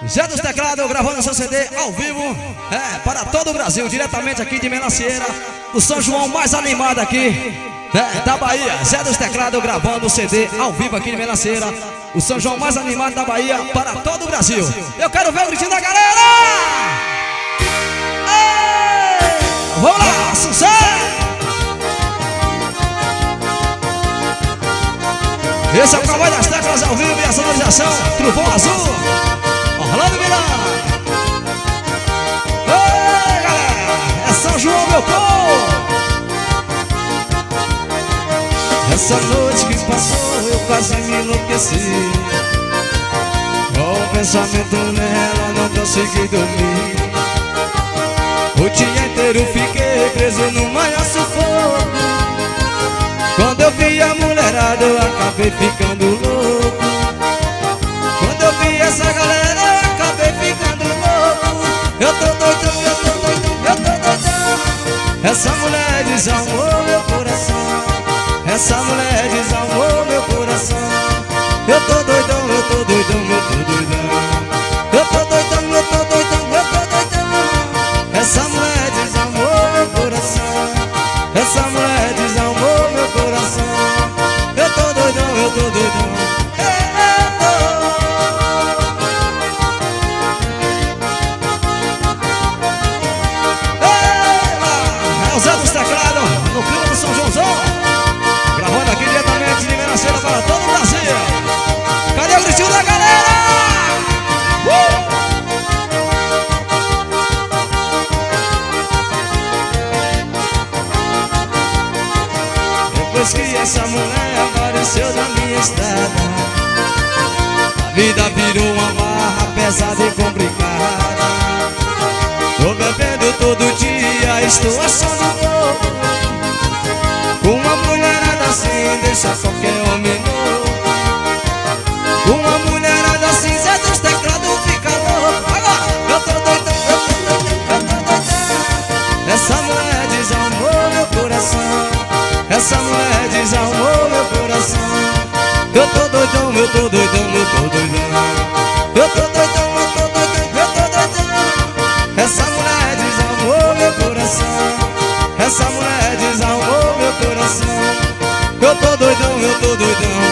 Zé dos Teclados gravando seu CD ao vivo, para todo o Brasil, diretamente aqui de Melacieira, o São João mais animado aqui, da Bahia. Zé dos Teclados gravando o CD ao vivo aqui de Melacieira, o São João mais animado da Bahia para todo o Brasil. Eu quero ver o gritinho da galera! Ei, vamos lá, sucesso! Esse é o Cowboy das Teclas ao vivo e a sonorização Trovão Azul, Orlando Miranda. Ei, galera, é São João, meu povo. Essa noite que passou eu quase me enlouqueci, com o pensamento nela não consegui dormir. O dia inteiro fiquei preso no maior sufoco. Quando eu vi a mulherada eu acabei ficando louco. Quando eu vi essa galera eu acabei ficando louco. Eu tô doidão, eu tô doidão, eu tô doidão. Essa mulher desalmou meu coração. Essa mulher desalmou meu coração. Eu tô doidão, eu tô doidão, eu tô doidão. Eu tô doidão, eu tô doidão, eu tô doidão. Essa mulher desalmou meu coração. Essa mulher desalmou meu coração. Eu tô doidão, eu tô doidão. É o Zé dos Teclados, no clima do São Joãozão, gravando aqui diretamente de Melacieira para todo o Brasil. Cadê o gritinho da galera? Depois que essa mulher apareceu na minha estrada, a vida virou uma barra pesada e complicada. Tô bebendo todo dia, estou achando louco. Com uma mulherada assim deixa qualquer homem louco. Com uma mulherada assim Zé dos Teclados fica louco. Agora, eu tô doidão, eu tô doidão, eu tô doidão. Essa mulher desalmou meu coração. Essa mulher desalmou meu coração. Eu tô doidão, eu tô doidão, eu tô doidão. Eu tô doidão, eu tô doidão, eu tô doidão. Essa mulher desalmou meu coração. Essa mulher desalmou meu coração. Eu tô doidão, eu tô doidão.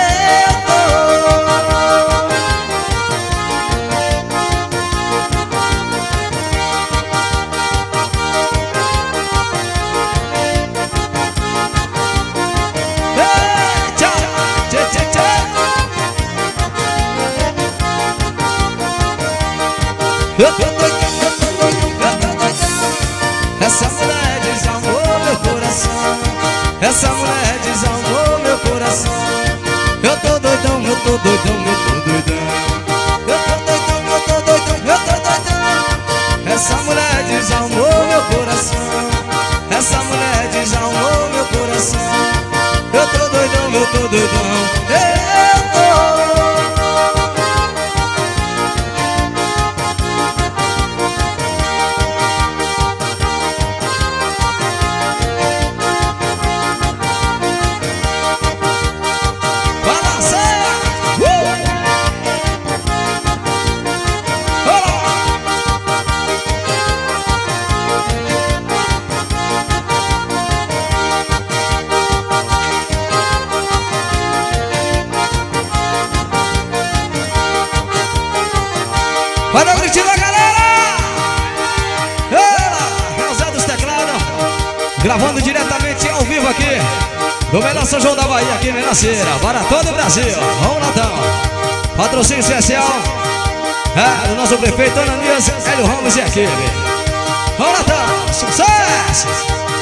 Eu tô doidão, eu tô doidão, eu tô doidão. Essa mulher desalmou meu coração. Essa mulher desalmou meu coração. Eu tô doidão, eu tô doidão, eu tô doidão. Eu tô doidão, eu tô doidão, eu tô doidão. Essa mulher desalmou meu coração. Essa mulher desalmou meu coração. Eu tô doidão, eu tô doidão. Olha o gritinho da galera! É o Zé dos Teclados, gravando diretamente ao vivo aqui do melhor São João da Bahia, aqui em Melacieira, para todo o Brasil. Vamos lá, então. Patrocínio especial do nosso prefeito Ananias Hélio Ramos e equipe. Vamos lá, então. Sucesso!